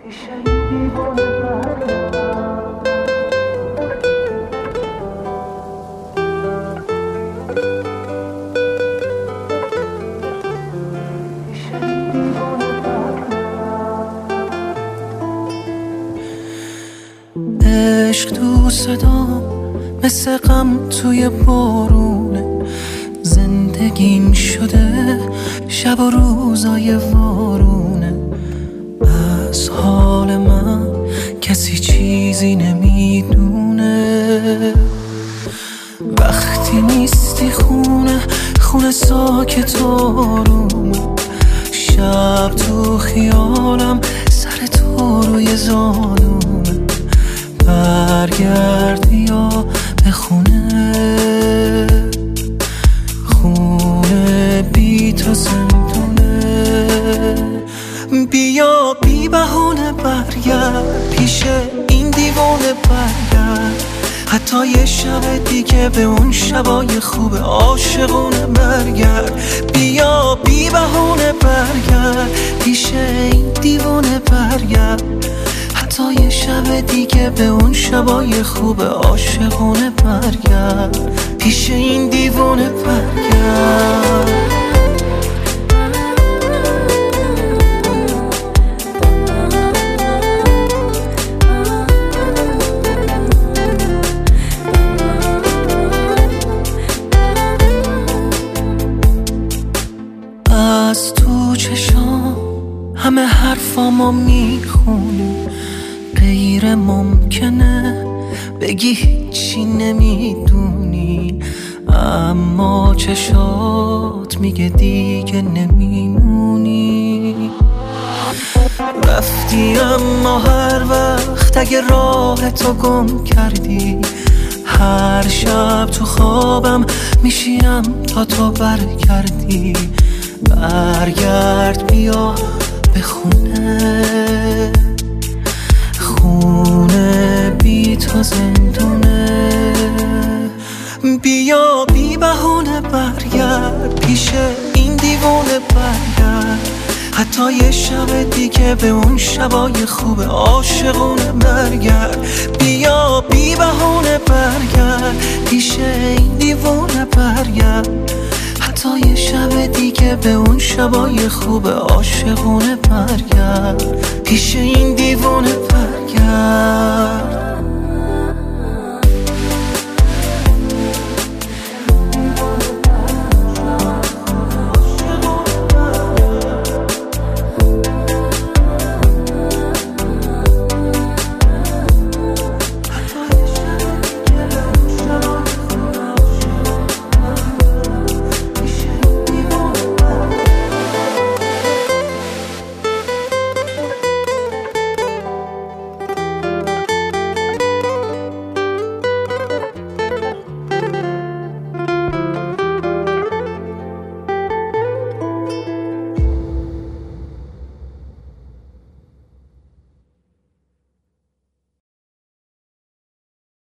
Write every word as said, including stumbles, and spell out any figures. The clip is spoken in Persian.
عشق تو صدام مثل غم توی بارونه، زندگیم شده شب و روزای وارونه. از حال من کسی چیزی نمیدونه، وقتی نیستی خونه خونه ساکت آرومه. شب تو خیالم سر تو روی زانومه، برگرد بیا به خونه، خونه بی تو زندونه. بیا بی بهونه برگرد پیش این دیوانه برگرد، حتی یه شب دیگه به اون شبای خوب عاشقونه برگرد. بیا بی بهونه برگرد پیش این دیوانه برگرد، حتی یه شب دیگه به اون شبای خوب عاشقونه برگرد، پیش این دیوانه برگرد. از تو چشام همه حرفامو میخونی، غیر ممکنه بگی هیچی نمیدونی، اما چشات میگه دیگه نمیمونی. رفتی اما هر وقت اگه راه تو گم کردی، هر شب تو خوابم میشینم تا تو برگردی. برگرد بیا به خونه، خونه بی تو زندونه. بیا بی بهونه برگرد پیش این دیوانه برگرد، حتی یه شب دیگه به اون شبای خوب عاشقونه برگرد. بیا بی بهونه برگرد پیش این دیوانه برگرد، حتی یه شب دیگه به اون شبای خوب عاشقونه برگرد، پیش این دیوانه برگرد.